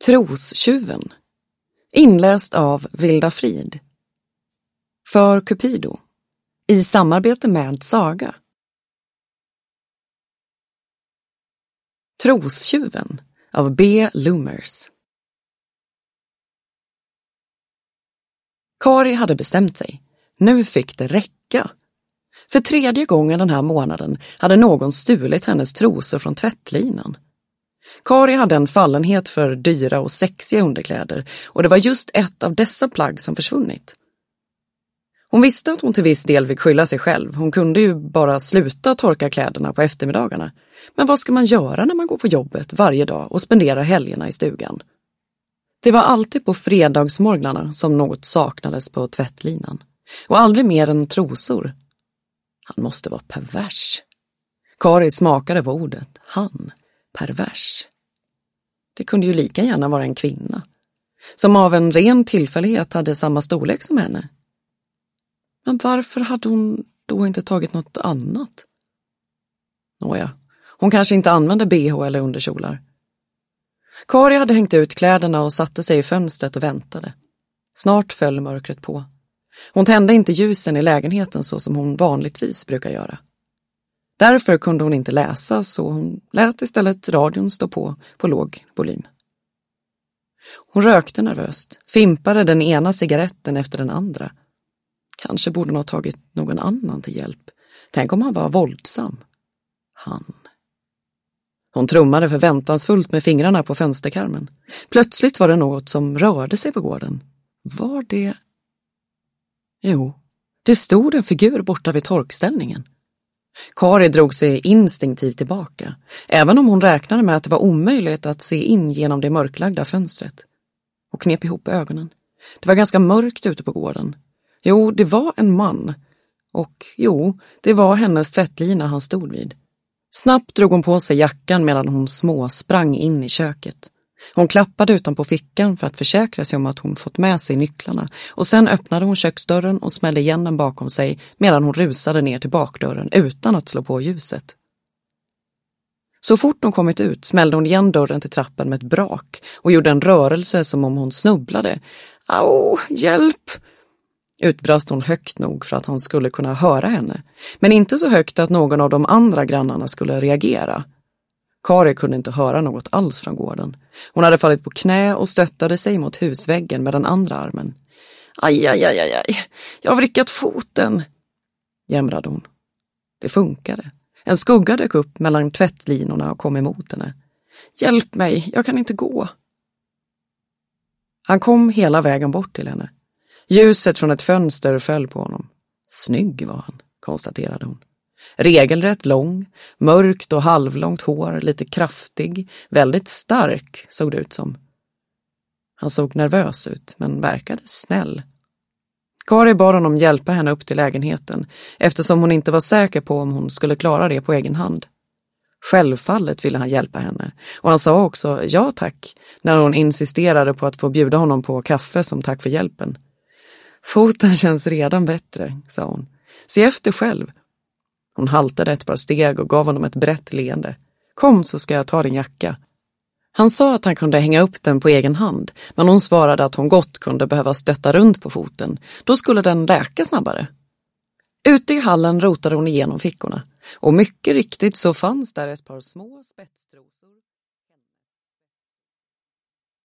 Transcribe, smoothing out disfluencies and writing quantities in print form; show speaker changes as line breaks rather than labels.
Trostjuven. Inläst av Vilda Frid. För Cupido. I samarbete med Saga. Trostjuven av B. Loomers. Kari hade bestämt sig. Nu fick det räcka. För 3:e gången den här månaden hade någon stulit hennes trosor från tvättlinan. Kari hade en fallenhet för dyra och sexiga underkläder och det var just ett av dessa plagg som försvunnit. Hon visste att hon till viss del fick skylla sig själv. Hon kunde ju bara sluta torka kläderna på eftermiddagarna. Men vad ska man göra när man går på jobbet varje dag och spenderar helgerna i stugan? Det var alltid på fredagsmorgnarna som något saknades på tvättlinan. Och aldrig mer än trosor. Han måste vara pervers. Kari smakade på ordet. Han. Pervers. Det kunde ju lika gärna vara en kvinna. Som av en ren tillfällighet hade samma storlek som henne. Men varför hade hon då inte tagit något annat? Nåja, hon kanske inte använde BH eller underkjolar. Kari hade hängt ut kläderna och satte sig i fönstret och väntade. Snart föll mörkret på. Hon tände inte ljusen i lägenheten så som hon vanligtvis brukar göra. Därför kunde hon inte läsa så hon lät istället radion stå på låg volym. Hon rökte nervöst, fimpade den ena cigaretten efter den andra. Kanske borde hon ha tagit någon annan till hjälp. Tänk om han var våldsam. Han. Hon trummade förväntansfullt med fingrarna på fönsterkarmen. Plötsligt var det något som rörde sig på gården. Var det... Jo, det stod en figur borta vid torkställningen. Kari drog sig instinktivt tillbaka, även om hon räknade med att det var omöjligt att se in genom det mörklagda fönstret. Och knep ihop ögonen. Det var ganska mörkt ute på gården. Jo, det var en man. Och jo, det var hennes tvättlina han stod vid. Snabbt drog hon på sig jackan medan hon sprang in i köket. Hon klappade utanpå fickan för att försäkra sig om att hon fått med sig nycklarna och sen öppnade hon köksdörren och smällde igen den bakom sig medan hon rusade ner till bakdörren utan att slå på ljuset. Så fort hon kommit ut smällde hon igen dörren till trappen med ett brak och gjorde en rörelse som om hon snubblade. Au, hjälp! Utbrast hon högt nog för att han skulle kunna höra henne, men inte så högt att någon av de andra grannarna skulle reagera. Kari kunde inte höra något alls från gården. Hon hade fallit på knä och stöttade sig mot husväggen med den andra armen. Aj, jag har vrickat foten, jämrade hon. Det funkade. En skugga dök upp mellan tvättlinorna och kom emot henne. Hjälp mig, jag kan inte gå. Han kom hela vägen bort till henne. Ljuset från ett fönster föll på honom. Snygg var han, konstaterade hon. Regelrätt lång, mörkt och halvlångt hår, lite kraftig, väldigt stark såg det ut som. Han såg nervös ut, men verkade snäll. Kari bad honom hjälpa henne upp till lägenheten, eftersom hon inte var säker på om hon skulle klara det på egen hand. Självfallet ville han hjälpa henne, och han sa också ja tack, när hon insisterade på att få bjuda honom på kaffe som tack för hjälpen. Foten känns redan bättre, sa hon. Se efter själv. Hon haltade ett par steg och gav honom ett brett leende. Kom så ska jag ta din jacka. Han sa att han kunde hänga upp den på egen hand, men hon svarade att hon gott kunde behöva stötta runt på foten. Då skulle den läka snabbare. Ute i hallen rotade hon igenom fickorna, och mycket riktigt så fanns där ett par små spetstrosor.